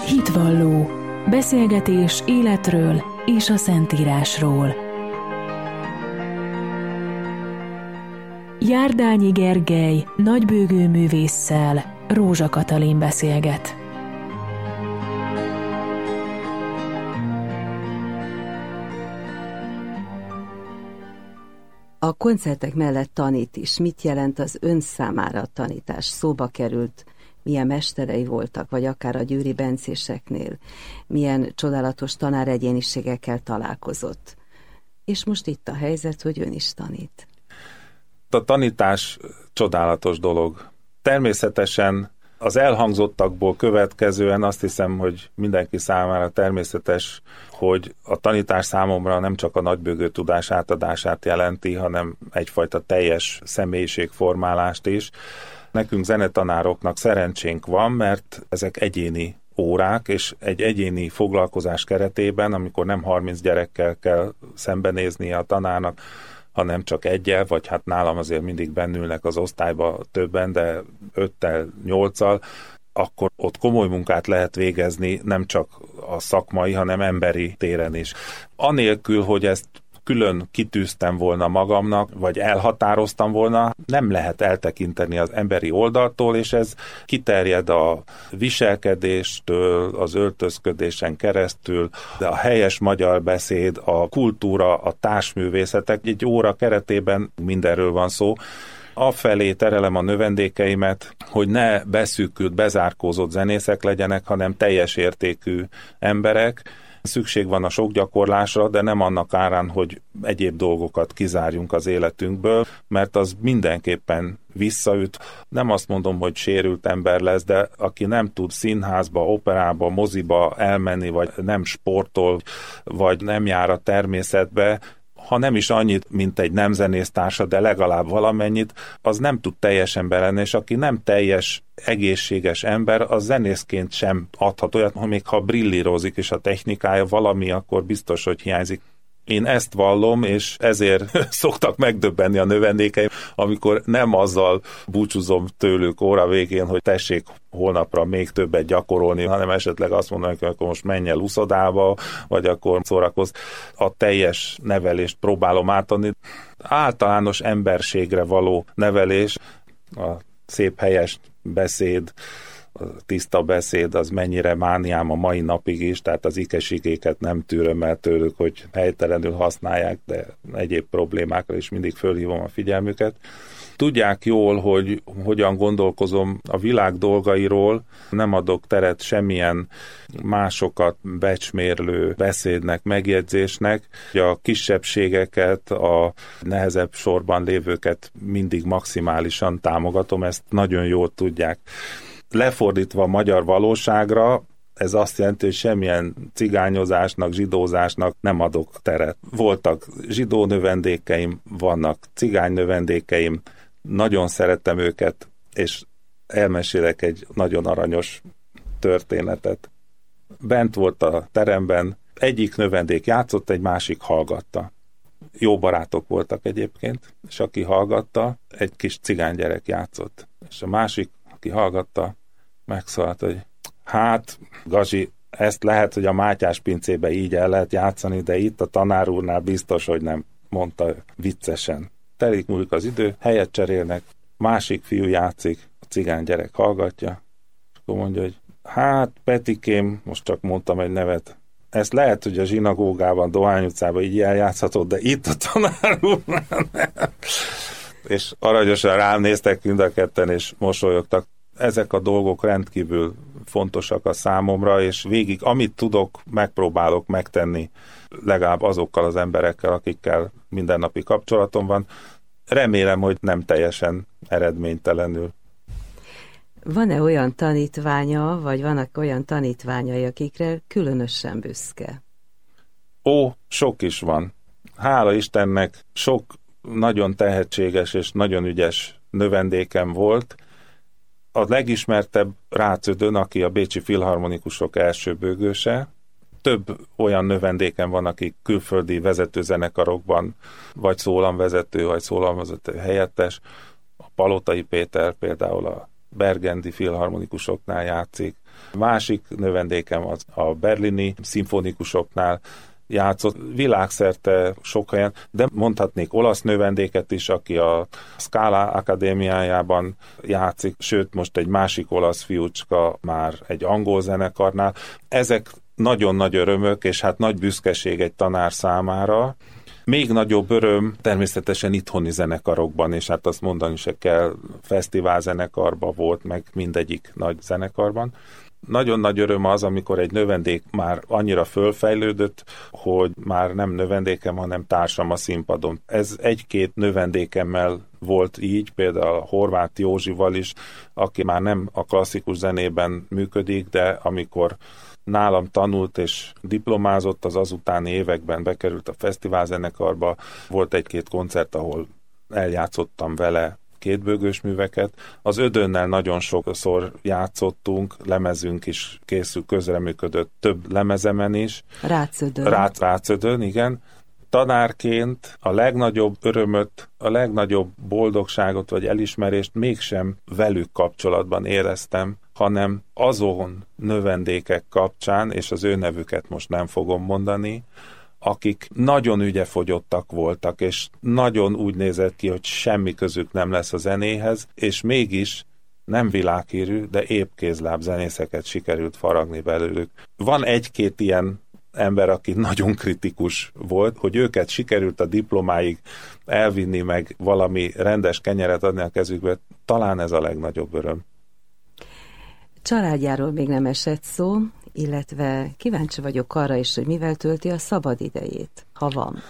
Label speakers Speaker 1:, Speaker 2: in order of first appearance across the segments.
Speaker 1: Hitvalló. Beszélgetés életről és a Szentírásról. Járdányi Gergely nagybőgő művésszel Rózsa Katalin beszélget.
Speaker 2: A koncertek mellett tanít is. Mit jelent az ön számára a tanítás? Szóba került, milyen mesterei voltak, vagy akár a győri bencéseknél, milyen csodálatos tanáregyéniségekkel találkozott. És most itt a helyzet, hogy ön is tanít.
Speaker 3: A tanítás csodálatos dolog. Természetesen az elhangzottakból következően azt hiszem, hogy mindenki számára természetes, hogy a tanítás számomra nem csak a nagybőgő tudás átadását jelenti, hanem egyfajta teljes személyiségformálást is. Nekünk zenetanároknak szerencsénk van, mert ezek egyéni órák, és egy egyéni foglalkozás keretében, amikor nem 30 gyerekkel kell szembenéznie a tanárnak, hanem csak egyel, vagy hát nálam azért mindig bennülnek az osztályba többen, de 5-tel, 8-al, akkor ott komoly munkát lehet végezni, nem csak a szakmai, hanem emberi téren is. Anélkül, hogy ezt külön kitűztem volna magamnak, vagy elhatároztam volna, nem lehet eltekinteni az emberi oldaltól, és ez kiterjed a viselkedéstől, az öltözködésen keresztül, de a helyes magyar beszéd, a kultúra, a társművészetek, egy óra keretében mindenről van szó. Afelé terelem a növendékeimet, hogy ne beszűkült, bezárkózott zenészek legyenek, hanem teljes értékű emberek. Szükség van a sok gyakorlásra, de nem annak árán, hogy egyéb dolgokat kizárjunk az életünkből, mert az mindenképpen visszaüt. Nem azt mondom, hogy sérült ember lesz, de aki nem tud színházba, operába, moziba elmenni, vagy nem sportol, vagy nem jár a természetbe, ha nem is annyit, mint egy nem zenésztársa, de legalább valamennyit, az nem tud teljes ember lenni, és aki nem teljes, egészséges ember, az zenészként sem adhat olyat, hogy még ha brillírozik is a technikája valami, akkor biztos, hogy hiányzik. Én ezt vallom, és ezért szoktak megdöbbenni a növendékeim, amikor nem azzal búcsúzom tőlük óra végén, hogy tessék holnapra még többet gyakorolni, hanem esetleg azt mondom, hogy akkor most menj el uszodába, vagy akkor szórakozz. A teljes nevelést próbálom átadni. Általános emberségre való nevelés, a szép helyes beszéd, a tiszta beszéd, az mennyire mániám a mai napig is, tehát az ikesigéket nem tűröm el tőlük, hogy helytelenül használják, de egyéb problémákra is mindig fölhívom a figyelmüket. Tudják jól, hogy hogyan gondolkozom a világ dolgairól, nem adok teret semmilyen másokat becsmérlő beszédnek, megjegyzésnek. A kisebbségeket, a nehezebb sorban lévőket mindig maximálisan támogatom, ezt nagyon jól tudják. Lefordítva a magyar valóságra, ez azt jelenti, hogy semmilyen cigányozásnak, zsidózásnak nem adok teret. Voltak zsidó növendékeim, vannak cigány növendékeim, nagyon szerettem őket, és elmesélek egy nagyon aranyos történetet. Bent volt a teremben, egyik növendék játszott, egy másik hallgatta. Jó barátok voltak egyébként, és aki hallgatta, egy kis cigánygyerek játszott. És a másik, aki hallgatta, megszólalt, hogy hát, Gazi, ezt lehet, hogy a Mátyás pincébe így el lehet játszani, de itt a tanár úrnál biztos, hogy nem, mondta viccesen. Telik múlik az idő, helyet cserélnek, másik fiú játszik, a cigány gyerek hallgatja, és akkor mondja, hogy hát Petikém, most csak mondtam egy nevet, ezt lehet, hogy a zsinagógában, Dohány utcában így eljátszhatod, de itt a tanár úrnál nem. És aranyosan rám néztek mind a ketten, és mosolyogtak. Ezek a dolgok rendkívül fontosak a számomra, és végig, amit tudok, megpróbálok megtenni legalább azokkal az emberekkel, akikkel mindennapi kapcsolatom van. Remélem, hogy nem teljesen eredménytelenül.
Speaker 2: Van-e olyan tanítványa, vagy vannak olyan tanítványai, akikre különösen büszke?
Speaker 3: Sok is van. Hála Istennek sok nagyon tehetséges és nagyon ügyes növendékem volt. A legismertebb Rácödön, aki a bécsi filharmonikusok első bőgőse. Több olyan növendéken van, akik külföldi vezetőzenekarokban, vagy szólamvezető, vagy szólamvezető helyettes. A Palotai Péter például a bergendi filharmonikusoknál játszik. Másik növendékem az a berlini szimfonikusoknál játszott, világszerte sok helyen, de mondhatnék olasz növendéket is, aki a Scala Akadémiájában játszik, sőt most egy másik olasz fiúcska már egy angol zenekarnál. Ezek nagyon nagy örömök, és hát nagy büszkeség egy tanár számára. Még nagyobb öröm természetesen itthoni zenekarokban, és hát azt mondani se kell, fesztiválzenekarban volt, meg mindegyik nagy zenekarban. Nagyon nagy öröm az, amikor egy növendék már annyira fölfejlődött, hogy már nem növendékem, hanem társam a színpadon. Ez egy-két növendékemmel volt így, például a Horváth Józsival is, aki már nem a klasszikus zenében működik, de amikor nálam tanult és diplomázott, az azutáni években bekerült a fesztiválzenekarba. Volt egy-két koncert, ahol eljátszottam vele kétbőgős műveket. Az Ödönnel nagyon sokszor játszottunk, lemezünk is készül, közreműködött több lemezemen is. Rácödön, igen. Tanárként a legnagyobb örömöt, a legnagyobb boldogságot vagy elismerést mégsem velük kapcsolatban éreztem, hanem azon növendékek kapcsán, és az ő nevüket most nem fogom mondani, akik nagyon ügyefogyottak voltak, és nagyon úgy nézett ki, hogy semmi közük nem lesz a zenéhez, és mégis nem világhírű, de épp kézláb zenészeket sikerült faragni belőlük. Van egy-két ilyen ember, aki nagyon kritikus volt, hogy őket sikerült a diplomáig elvinni, meg valami rendes kenyeret adni a kezükbe, talán ez a legnagyobb öröm.
Speaker 2: Családjáról még nem esett szó, illetve kíváncsi vagyok arra is, hogy mivel tölti a szabadidejét, ha van.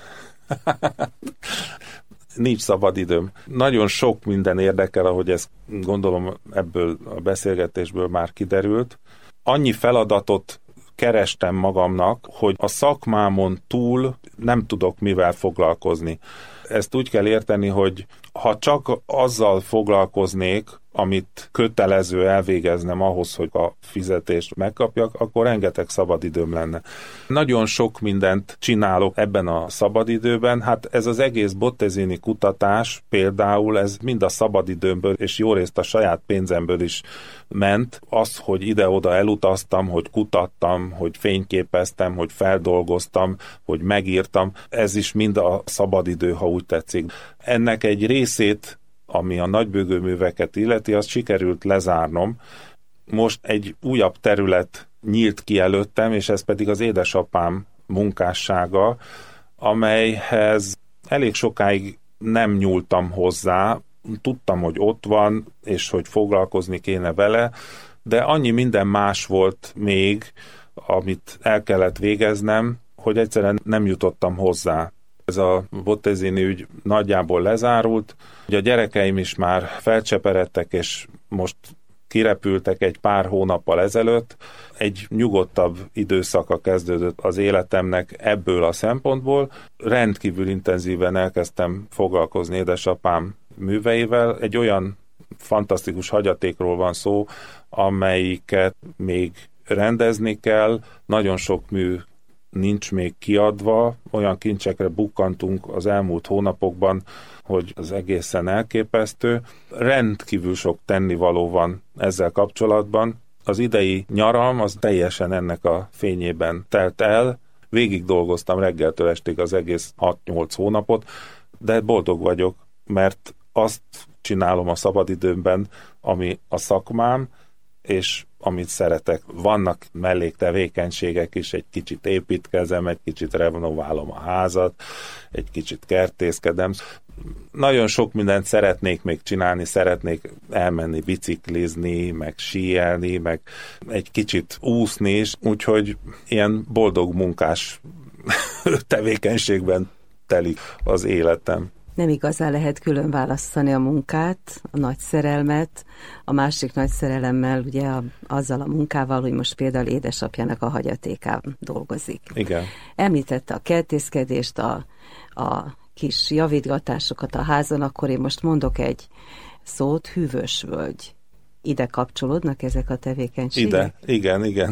Speaker 3: Nincs szabadidőm. Nagyon sok minden érdekel, ahogy ezt gondolom ebből a beszélgetésből már kiderült. Annyi feladatot kerestem magamnak, hogy a szakmámon túl nem tudok mivel foglalkozni. Ezt úgy kell érteni, hogy ha csak azzal foglalkoznék, amit kötelező elvégeznem ahhoz, hogy a fizetést megkapjak, akkor rengeteg szabadidőm lenne. Nagyon sok mindent csinálok ebben a szabadidőben, hát ez az egész Bottesini kutatás például, ez mind a szabadidőmből, és jó részt a saját pénzemből is ment. Az, hogy ide-oda elutaztam, hogy kutattam, hogy fényképeztem, hogy feldolgoztam, hogy megírtam, ez is mind a szabadidő, ha úgy tetszik. Ennek egy részét, ami a nagybőgő műveket illeti, azt sikerült lezárnom. Most egy újabb terület nyílt ki előttem, és ez pedig az édesapám munkássága, amelyhez elég sokáig nem nyúltam hozzá. Tudtam, hogy ott van, és hogy foglalkozni kéne vele, de annyi minden más volt még, amit el kellett végeznem, hogy egyszerűen nem jutottam hozzá. Ez a Bottesini ügy nagyjából lezárult. Ugye a gyerekeim is már felcseperedtek, és most kirepültek egy pár hónappal ezelőtt. Egy nyugodtabb időszaka kezdődött az életemnek ebből a szempontból. Rendkívül intenzíven elkezdtem foglalkozni édesapám műveivel. Egy olyan fantasztikus hagyatékról van szó, amelyiket még rendezni kell. Nagyon sok mű nincs még kiadva, olyan kincsekre bukkantunk az elmúlt hónapokban, hogy az egészen elképesztő. Rendkívül sok tennivaló van ezzel kapcsolatban. Az idei nyaram az teljesen ennek a fényében telt el. Végig dolgoztam reggeltől estig az egész 6-8 hónapot, de boldog vagyok, mert azt csinálom a szabadidőmben, ami a szakmám, és amit szeretek. Vannak melléktevékenységek is, egy kicsit építkezem, egy kicsit renoválom a házat, egy kicsit kertészkedem. Nagyon sok mindent szeretnék még csinálni, szeretnék elmenni biciklizni, meg síelni, meg egy kicsit úszni is, úgyhogy ilyen boldog munkás tevékenységben telik az életem.
Speaker 2: Nem igazán lehet külön választani a munkát, a nagy szerelmet, a másik nagy szerelemmel, ugye azzal a munkával, hogy most például édesapjának a hagyatékán dolgozik.
Speaker 3: Igen.
Speaker 2: Említette a kertészkedést, a kis javítgatásokat a házon, akkor én most mondok egy szót, hűvösvölgy. Ide kapcsolódnak ezek a tevékenységek?
Speaker 3: Igen.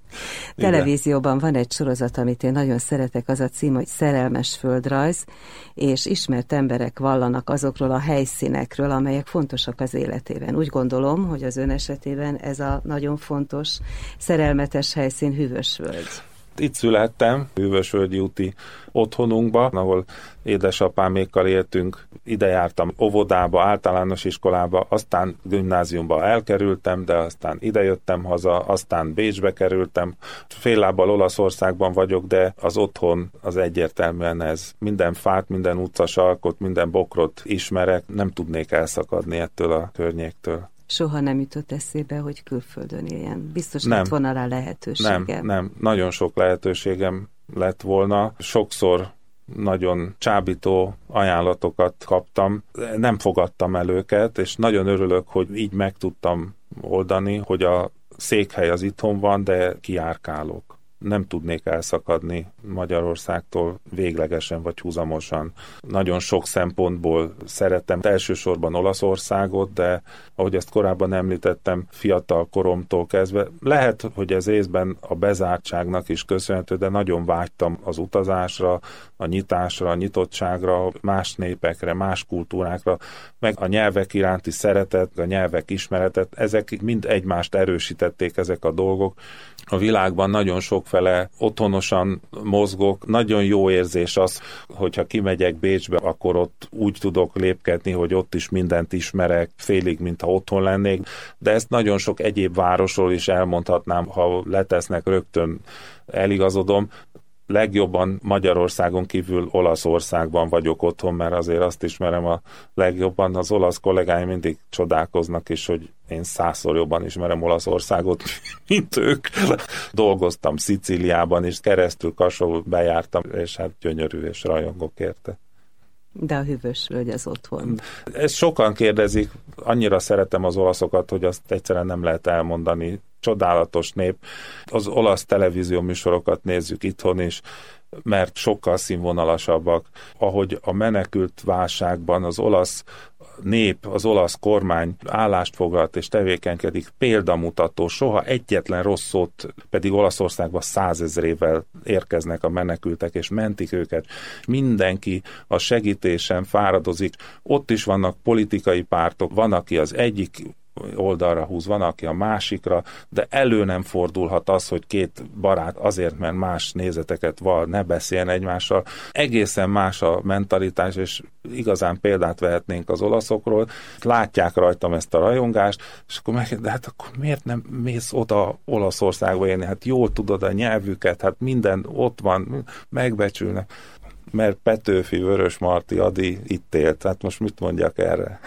Speaker 2: Televízióban van egy sorozat, amit én nagyon szeretek, az a cím, hogy Szerelmes földrajz, és ismert emberek vallanak azokról a helyszínekről, amelyek fontosak az életében. Úgy gondolom, hogy az ön esetében ez a nagyon fontos, szerelmetes helyszín Hűvösvölgy.
Speaker 3: Itt születtem, Hűvösvölgyi úti otthonunkba, ahol édesapámékkal éltünk. Ide jártam óvodába, általános iskolába, aztán gimnáziumba elkerültem, de aztán ide jöttem haza, aztán Bécsbe kerültem. Fél lábbal Olaszországban vagyok, de az otthon az egyértelműen ez. Minden fát, minden utcasarkot, minden bokrot ismerek, nem tudnék elszakadni ettől a környéktől.
Speaker 2: Soha nem jutott eszébe, hogy külföldön éljen. Biztos lett volna rá lehetőségem.
Speaker 3: Nem. Nagyon sok lehetőségem lett volna. Sokszor nagyon csábító ajánlatokat kaptam. Nem fogadtam el őket, és nagyon örülök, hogy így meg tudtam oldani, hogy a székhely az itthon van, de kijárkálok. Nem tudnék elszakadni Magyarországtól véglegesen vagy húzamosan. Nagyon sok szempontból szeretem elsősorban Olaszországot, de ahogy ezt korábban említettem, fiatal koromtól kezdve, lehet, hogy ez részben a bezártságnak is köszönhető, de nagyon vágytam az utazásra, a nyitásra, a nyitottságra, más népekre, más kultúrákra, meg a nyelvek iránti szeretet, a nyelvek ismeretet, ezek mind egymást erősítették, ezek a dolgok. A világban nagyon sokfele otthonosan mozgok. Nagyon jó érzés az, hogyha kimegyek Bécsbe, akkor ott úgy tudok lépkedni, hogy ott is mindent ismerek, félig, mintha otthon lennék. De ezt nagyon sok egyéb városról is elmondhatnám, ha letesznek, rögtön eligazodom. Legjobban Magyarországon kívül Olaszországban vagyok otthon, mert azért azt ismerem a legjobban. Az olasz kollégáim mindig csodálkoznak is, hogy én 100-szor jobban ismerem Olaszországot, mint ők. Dolgoztam Szicíliában is, keresztül Kassót bejártam, és hát gyönyörű, és rajongok érte.
Speaker 2: De a Hűvösvölgy az otthon.
Speaker 3: Ezt sokan kérdezik, annyira szeretem az olaszokat, hogy azt egyszerűen nem lehet elmondani. Csodálatos nép. Az olasz televízió műsorokat nézzük itthon is, mert sokkal színvonalasabbak. Ahogy a menekült válságban az olasz nép, az olasz kormány állást foglalt és tevékenykedik, példamutató, soha egyetlen rossz szót, pedig Olaszországban 100 000-ével érkeznek a menekültek, és mentik őket. Mindenki a segítésen fáradozik. Ott is vannak politikai pártok, van, aki az egyik oldalra húz, van, aki a másikra, de elő nem fordulhat az, hogy két barát azért, mert más nézeteket val, ne beszéljen egymással. Egészen más a mentalitás, és igazán példát vehetnénk az olaszokról. Látják rajtam ezt a rajongást, és akkor de hát akkor miért nem mész oda Olaszországba élni? Hát jól tudod a nyelvüket, hát minden ott van, megbecsülnek. Mert Petőfi, Vörösmarty, Ady itt élt. Hát most mit mondjak erre?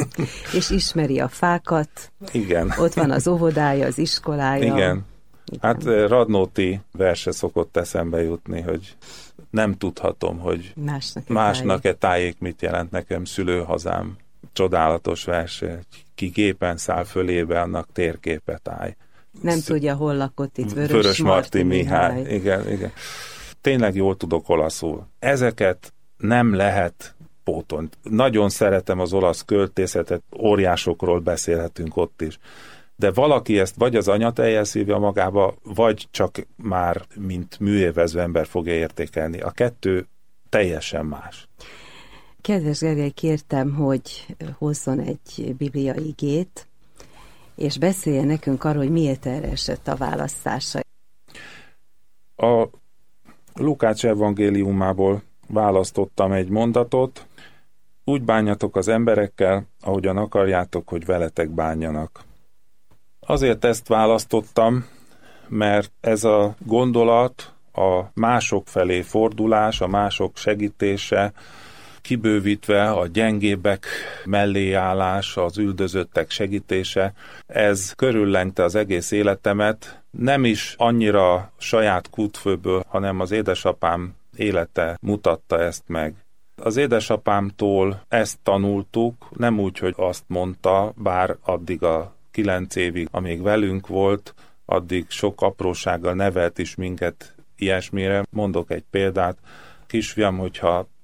Speaker 2: És ismeri a fákat.
Speaker 3: Igen.
Speaker 2: Ott van az óvodája, az iskolája.
Speaker 3: Igen. Hát Radnóti verse szokott eszembe jutni, hogy nem tudhatom, hogy másnak-e tájék mit jelent nekem szülőhazám. Csodálatos verse. Ki gépen száll fölébe, annak térképet állj.
Speaker 2: Nem tudja, hol lakott itt
Speaker 3: Vörösmarty Mihály. Igen. Tényleg jól tudok olaszul. Ezeket nem lehet pótolni. Nagyon szeretem az olasz költészetet, óriásokról beszélhetünk ott is. De valaki ezt vagy az anyatejjel szívja magába, vagy csak már mint műélvező ember fogja értékelni. A kettő teljesen más.
Speaker 2: Kedves Gergely, kértem, hogy hozzon egy Biblia igét, és beszéljen nekünk arról, hogy miért erre esett a választása.
Speaker 3: A Lukács evangéliumából választottam egy mondatot. Úgy bánjatok az emberekkel, ahogyan akarjátok, hogy veletek bánjanak. Azért ezt választottam, mert ez a gondolat, a mások felé fordulás, a mások segítése, kibővítve a gyengébbek mellé állás, az üldözöttek segítése, ez körüllengte az egész életemet, nem is annyira saját kútfőből, hanem az édesapám élete mutatta ezt meg. Az édesapámtól ezt tanultuk, nem úgy, hogy azt mondta, bár addig a 9 évig, amíg velünk volt, addig sok aprósággal nevelt is minket ilyesmire. Mondok egy példát. Kisfiam, hogyha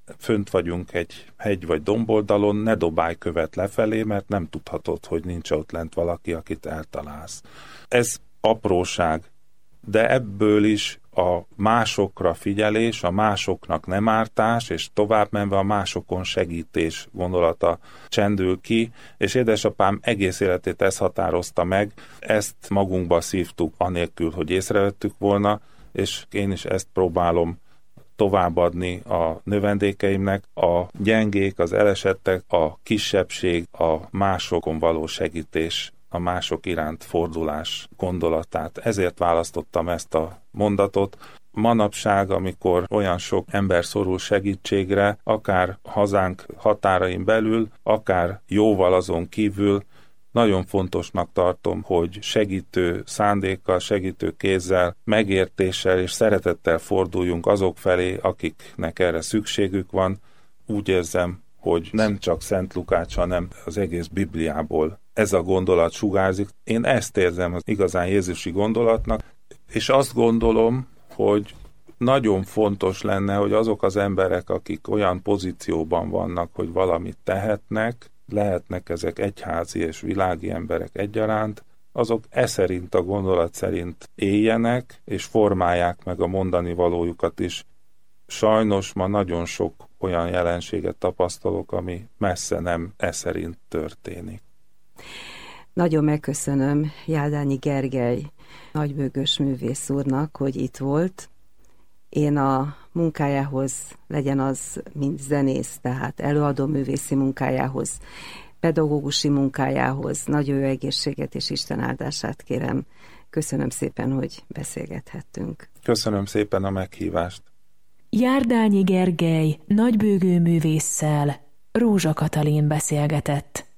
Speaker 3: fönt vagyunk egy hegy vagy domboldalon, ne dobálj követ lefelé, mert nem tudhatod, hogy nincs ott lent valaki, akit eltalálsz. Ez apróság, de ebből is a másokra figyelés, a másoknak nem ártás, és tovább menve a másokon segítés gondolata csendül ki, és édesapám egész életét ez határozta meg, ezt magunkba szívtuk, anélkül, hogy észrevettük volna, és én is ezt próbálom továbbadni a növendékeimnek, a gyengék, az elesettek, a kisebbség, a másokon való segítés, a mások iránt fordulás gondolatát. Ezért választottam ezt a mondatot. Manapság, amikor olyan sok ember szorul segítségre, akár hazánk határain belül, akár jóval azon kívül, nagyon fontosnak tartom, hogy segítő szándékkal, segítő kézzel, megértéssel és szeretettel forduljunk azok felé, akiknek erre szükségük van. Úgy érzem, hogy nem csak Szent Lukács, hanem az egész Bibliából ez a gondolat sugárzik. Én ezt érzem az igazán jézusi gondolatnak, és azt gondolom, hogy nagyon fontos lenne, hogy azok az emberek, akik olyan pozícióban vannak, hogy valamit tehetnek, lehetnek ezek egyházi és világi emberek egyaránt, azok szerint, a gondolat szerint éljenek, és formálják meg a mondani valójukat is. Sajnos ma nagyon sok olyan jelenséget tapasztalok, ami messze nem szerint történik.
Speaker 2: Nagyon megköszönöm Járdányi Gergely nagybőgős művész úrnak, hogy itt volt. Én a munkájához, legyen az mint zenész, tehát előadó művészi munkájához, pedagógusi munkájához nagyon jó egészséget és Isten áldását kérem. Köszönöm szépen, hogy beszélgethettünk.
Speaker 3: Köszönöm szépen a meghívást.
Speaker 1: Járdányi Gergely nagybőgő művésszel Rózsa Katalin beszélgetett.